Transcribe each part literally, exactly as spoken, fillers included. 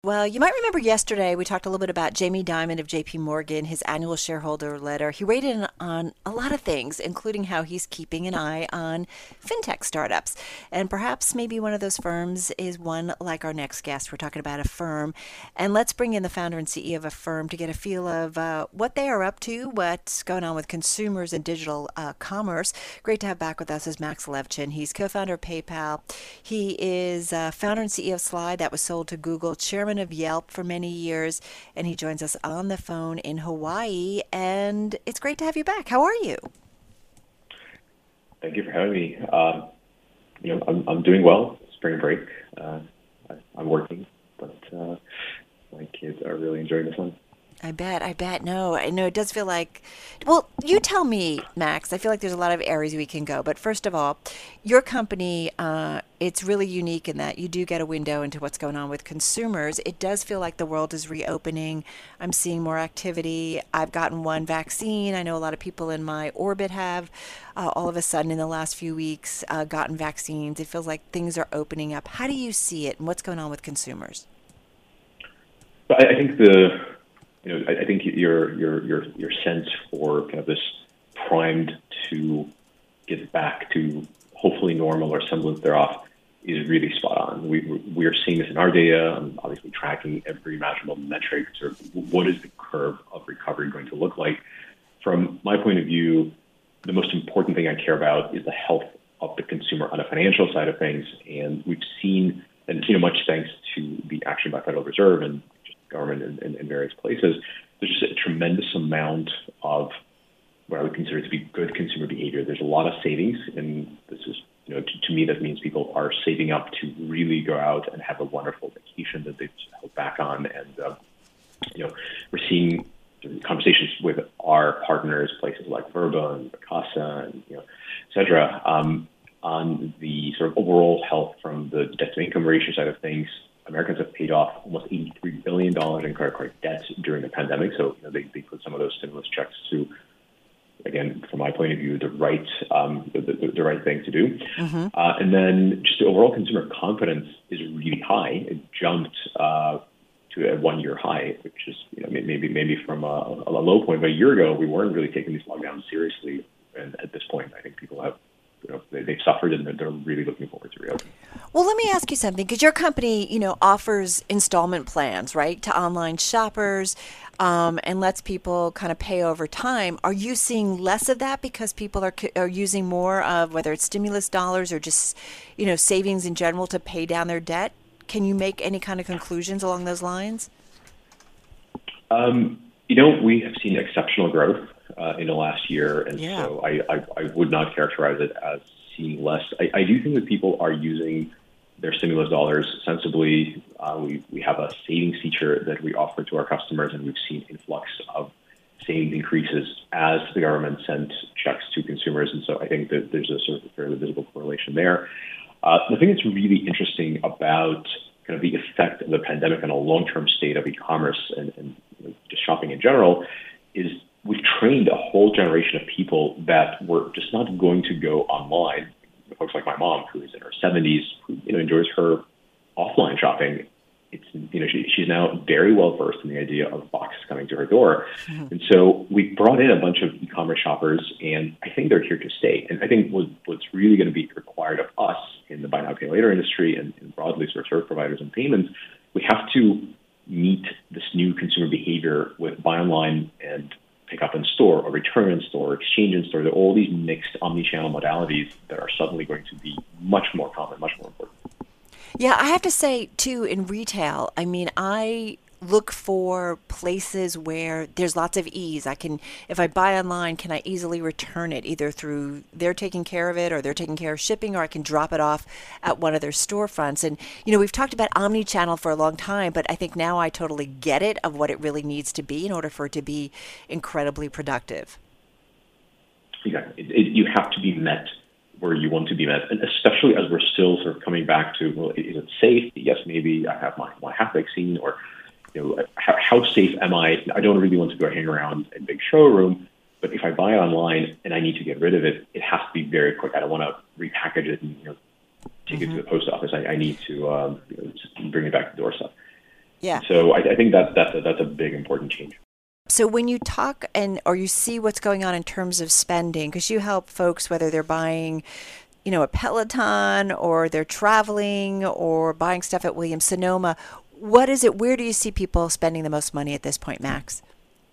Well, you might remember yesterday we talked a little bit about Jamie Dimon of J P Morgan, his annual shareholder letter. He rated in on a lot of things, including how he's keeping an eye on fintech startups. And perhaps maybe one of those firms is one like our next guest. We're talking about a firm. And let's bring in the founder and C E O of a firm to get a feel of uh, what they are up to, what's going on with consumers and digital uh, commerce. Great to have back with us is Max Levchin. He's co founder of PayPal. He is uh, founder and C E O of Slide, that was sold to Google, chairman of Yelp for many years, and he joins us on the phone in Hawaii. And it's great to have you back. How are you? Thank you for having me. Um, you know, I'm I'm doing well. Spring break. Uh, I, I'm working, but uh, my kids are really enjoying the sun. I bet, I bet. No, I know it does feel like, well, you tell me, Max. I feel like there's a lot of areas we can go. But first of all, your company, uh, it's really unique in that you do get a window into what's going on with consumers. It does feel like the world is reopening. I'm seeing more activity. I've gotten one vaccine. I know a lot of people in my orbit have. Uh, all of a sudden, in the last few weeks, uh, gotten vaccines. It feels like things are opening up. How do you see it, and what's going on with consumers? But I, I think the, you know, I, I think your your your your sense for kind of this primed to get back to hopefully normal or semblance thereof is really spot on. We we are seeing this in our data. I'm obviously tracking every imaginable metric. Sort of what is the curve of recovery going to look like? From my point of view, the most important thing I care about is the health of the consumer on the financial side of things. And we've seen, and you know, much thanks to the action by Federal Reserve and just government in, in, in various places, there's just a tremendous amount of what I would consider to be good consumer behavior. There's a lot of savings, and this is, you know, to, to me, that means people are saving up to really go out and have a wonderful vacation that they've held back on. And, uh, you know, we're seeing conversations with our partners, places like Verba and Vacasa and, you know, et cetera, um, on the sort of overall health from the debt to income ratio side of things. Americans have paid off almost eighty-three billion dollars in credit card debt during the pandemic. So, you know, they, they put some of those stimulus checks to, again, from my point of view, the right um, the, the, the right thing to do. Mm-hmm. Uh, and then just the overall consumer confidence is really high. It jumped uh, to a one-year high, which is, you know, maybe maybe from a, a low point. But a year ago, we weren't really taking these lockdowns seriously. And at this point, I think people have, you know, they, they've suffered and they're, they're really looking forward to reopening. Well, let me ask you something, because your company, you know, offers installment plans, right, to online shoppers, um, and lets people kind of pay over time. Are you seeing less of that because people are are using more of, whether it's stimulus dollars or just, you know, savings in general to pay down their debt? Can you make any kind of conclusions along those lines? Um, you know, we have seen exceptional growth uh, in the last year, and Yeah. so I, I, I would not characterize it as seeing less. I, I do think that people are using their stimulus dollars sensibly. Uh, we, we have a savings feature that we offer to our customers, and we've seen influx of savings increases as the government sent checks to consumers. And so I think that there's a sort of fairly visible correlation there. Uh, the thing that's really interesting about kind of the effect of the pandemic on a long-term state of e-commerce and, and you know, just shopping in general is we've trained a whole generation of people that were just not going to go online. Folks like my mom, who is in her seventies, who, you know, enjoys her offline shopping. It's, you know, she, she's now very well versed in the idea of boxes coming to her door. Mm-hmm. And so we brought in a bunch of e-commerce shoppers, and I think they're here to stay. And I think what, what's really going to be required of us in the buy now, pay later industry and, and broadly sort of service providers and payments, we have to meet this new consumer behavior with buy online and pick up in store or return in store, exchange in store. There are all these mixed omni-channel modalities that are suddenly going to be much more common, much more important. Yeah, I have to say, too, in retail, I mean, I look for places where there's lots of ease. I can, if I buy online, can I easily return it either through they're taking care of it or they're taking care of shipping, or I can drop it off at one of their storefronts. And, you know, we've talked about omni-channel for a long time, but I think now I totally get it of what it really needs to be in order for it to be incredibly productive. Yeah, it, it, you have to be met where you want to be met, and especially as we're still sort of coming back to, well, is it safe? Yes, maybe I have my, my half vaccine, or, you know, how, how safe am I? I don't really want to go hang around in a big showroom, but if I buy online and I need to get rid of it, it has to be very quick. I don't want to repackage it and, you know, take mm-hmm. it to the post office. I, I need to um, you know, just bring it back to the doorstep. Yeah. So I, I think that that's a, that's a big important change. So when you talk and or you see what's going on in terms of spending, because you help folks whether they're buying, you know, a Peloton or they're traveling or buying stuff at Williams Sonoma, what is it? Where do you see people spending the most money at this point, Max?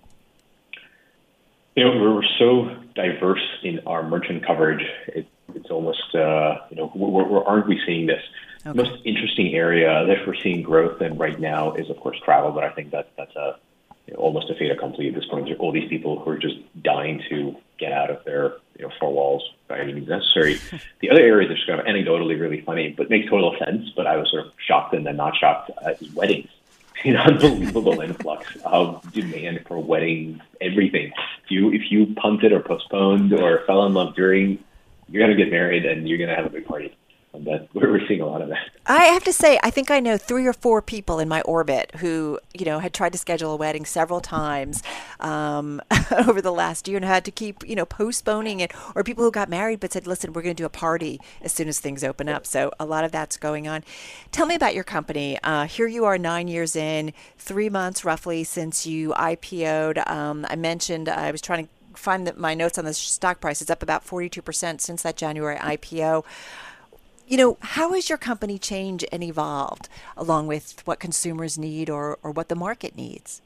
You know, we're so diverse in our merchant coverage. It, it's almost, uh, you know, where, where aren't we seeing this? Okay. The most interesting area that we're seeing growth in right now is, of course, travel. But I think that that's a you know, almost a fait accompli at this point. There are all these people who are just dying to get out of their you know four walls by any means necessary. The other area that's kind of anecdotally really funny, but makes total sense. But I was sort of shocked and then not shocked uh, is weddings. You know, unbelievable influx of demand for weddings, everything. If you if you punted or postponed or fell in love during, you're going to get married and you're going to have a big party. And that we're seeing a lot of that. I have to say, I think I know three or four people in my orbit who, you know, had tried to schedule a wedding several times um, over the last year and had to keep, you know, postponing it. Or people who got married but said, listen, we're going to do a party as soon as things open up. So a lot of that's going on. Tell me about your company. Uh, here you are nine years in, three months roughly since you I P O'd. Um, I mentioned I was trying to find the, my notes on the stock price. It's up about forty-two percent since that January I P O. You know, how has your company changed and evolved along with what consumers need or, or what the market needs?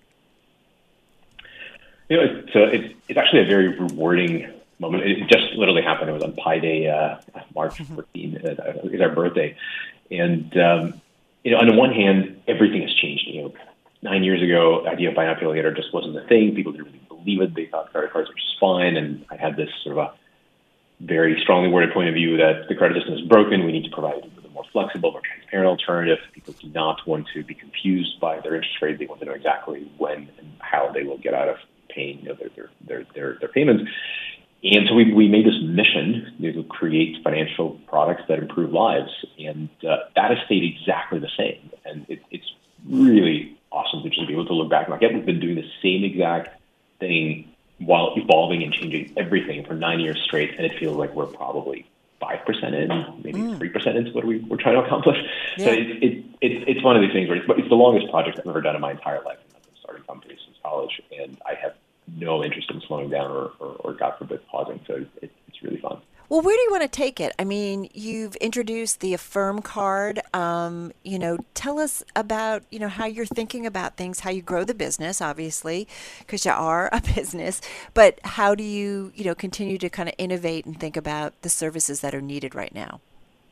You know, it's, uh, it's, it's actually a very rewarding moment. It just literally happened. It was on Pi Day, uh, March fourteenth, uh, is our birthday. And, um, you know, on the one hand, everything has changed. You know, nine years ago, the idea of buy now, pay later just wasn't a thing. People didn't really believe it. They thought credit cards were just fine. And I had this sort of a very strongly worded point of view that the credit system is broken. We need to provide with a more flexible, more transparent alternative. People do not want to be confused by their interest rate. They want to know exactly when and how they will get out of paying you know, their, their, their, their, their payments. And so we, we made this mission to create financial products that improve lives. And uh, that has stayed exactly the same. And it, it's really awesome to just be able to look back and like, yeah, we've been doing the same exact thing while evolving and changing everything for nine years straight, and it feels like we're probably five percent in, maybe mm. three percent into what we, we're trying to accomplish. Yeah. So it, it, it, it's one of these things where it's, it's the longest project I've ever done in my entire life. I've been starting companies since college, and I have no interest in slowing down or, or, or God forbid, pausing. So it, it's really fun. Well, where do you want to take it? I mean, you've introduced the Affirm card. Um, you know, tell us about, you know, how you're thinking about things, how you grow the business, obviously, because you are a business. But how do you, you know, continue to kind of innovate and think about the services that are needed right now?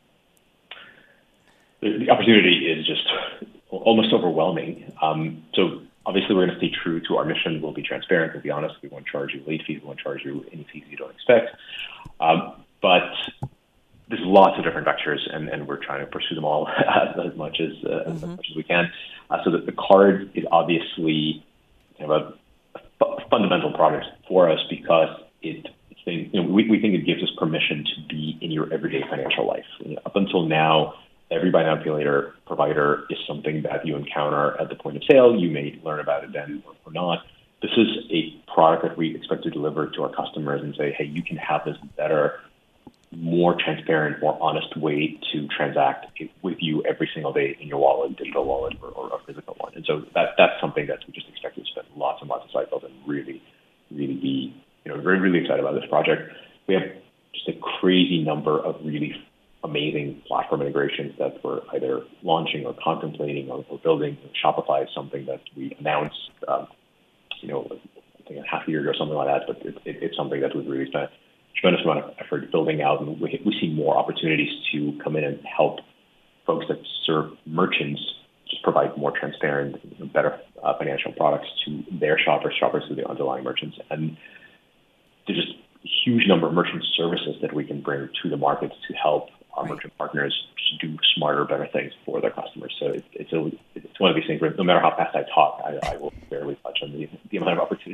The, the opportunity is just almost overwhelming. Um, so obviously, we're going to stay true to our mission. We'll be transparent. We'll be honest. We won't charge you late fees. We won't charge you any fees you don't expect. Um, But there's lots of different vectors, and, and we're trying to pursue them all as much as uh, mm-hmm. as much as we can. Uh, so that the card is obviously kind of a, a fundamental product for us because it, it's been, you know, we, we think it gives us permission to be in your everyday financial life. You know, up until now, every buy now, pay later provider is something that you encounter at the point of sale. You may learn about it then or, or not. This is a product that we expect to deliver to our customers and say, hey, you can have this better, more transparent, more honest way to transact with you every single day in your wallet, digital wallet, or, or a physical one. And so that that's something that we just expect to spend lots and lots of cycles and really, really be, you know, very, really excited about this project. We have just a crazy number of really amazing platform integrations that we're either launching or contemplating or, or building. Shopify is something that we announced, um, you know, I think a half a year ago or something like that, but it, it, it's something that we've really spent tremendous amount of effort building out, and we, we see more opportunities to come in and help folks that serve merchants just provide more transparent, better uh, financial products to their shoppers, shoppers to the underlying merchants. And there's just a huge number of merchant services that we can bring to the market to help our right. merchant partners do smarter, better things for their customers. So it, it's a, it's one of these things where no matter how fast I talk, I, I will barely touch on the, the amount of opportunity.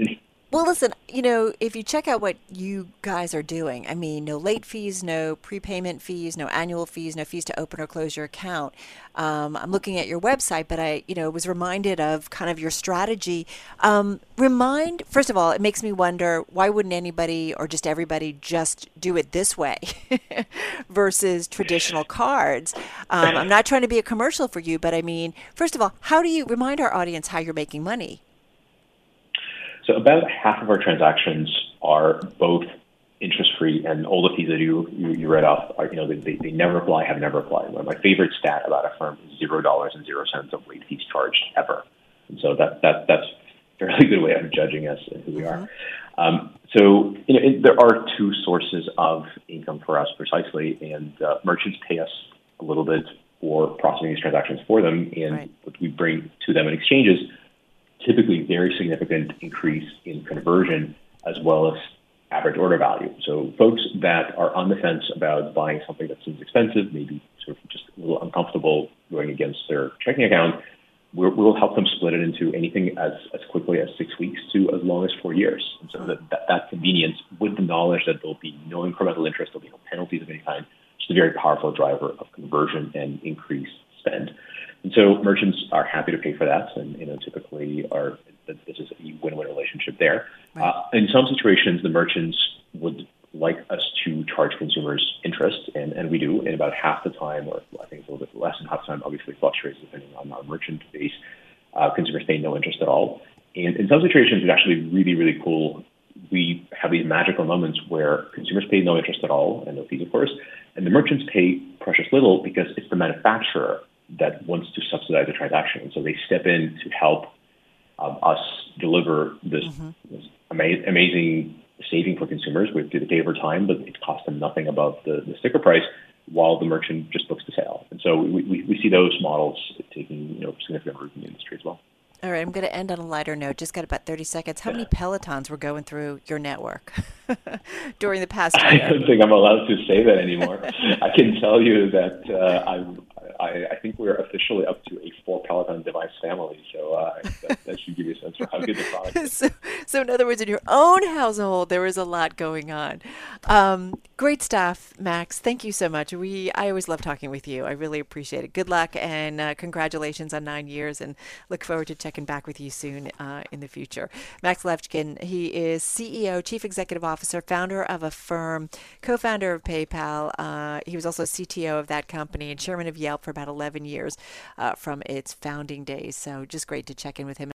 Well, listen, you know, if you check out what you guys are doing, I mean, no late fees, no prepayment fees, no annual fees, no fees to open or close your account. Um, I'm looking at your website, but I, you know, was reminded of kind of your strategy. Um, remind, first of all, it makes me wonder why wouldn't anybody or just everybody just do it this way versus traditional cards? Um, I'm not trying to be a commercial for you, but I mean, first of all, how do you remind our audience how you're making money? So about half of our transactions are both interest-free, and all the fees that you, you, you read off are, you know, they, they, they never apply, have never applied. One of my favorite stat about a firm is zero dollars and zero cents of late fees charged ever. And so that, that, that's a fairly good way of judging us and who we Mm-hmm. are. Um, so you know, it, there are two sources of income for us precisely, and uh, merchants pay us a little bit for processing these transactions for them, and Right. what we bring to them in exchange is typically very significant increase in conversion as well as average order value. So folks that are on the fence about buying something that seems expensive, maybe sort of just a little uncomfortable going against their checking account, we'll, we'll help them split it into anything as, as quickly as six weeks to as long as four years. And so that, that, that convenience, with the knowledge that there'll be no incremental interest, there'll be no penalties of any kind, is a very powerful driver of conversion and increased spend. And so merchants are happy to pay for that, and you know typically are this is a win-win relationship there. Right. Uh, in some situations, the merchants would like us to charge consumers interest, and, and we do. And about half the time, or I think it's a little bit less than half the time, obviously fluctuates depending on our merchant base. Uh, consumers pay no interest at all. And in some situations, it's actually really really cool. We have these magical moments where consumers pay no interest at all, and no fees, of course, and the merchants pay precious little because it's the manufacturer that wants to subsidize the transaction. And so they step in to help um, us deliver this, Mm-hmm. this ama- amazing saving for consumers with the day over time, but it costs them nothing above the, the sticker price while the merchant just books the sale. And so we, we, we see those models taking you know significant root in the industry as well. All right, I'm going to end on a lighter note. Just got about thirty seconds. How many Pelotons were going through your network during the past I year? don't think I'm allowed to say that anymore. I can tell you that uh, I, I, I think we're officially up to a four Peloton device family. So uh, that, that should give you a sense for how good the product is. so, so in other words, in your own household, there is a lot going on. Um, great stuff, Max. Thank you so much. We, I always love talking with you. I really appreciate it. Good luck and uh, congratulations on nine years, and look forward to checking back with you soon uh, in the future. Max Levchin, he is C E O, Chief Executive Officer, founder of Affirm, co-founder of PayPal. Uh, he was also C T O of that company and chairman of Yelp for about eleven years uh, from its founding days. So just great to check in with him.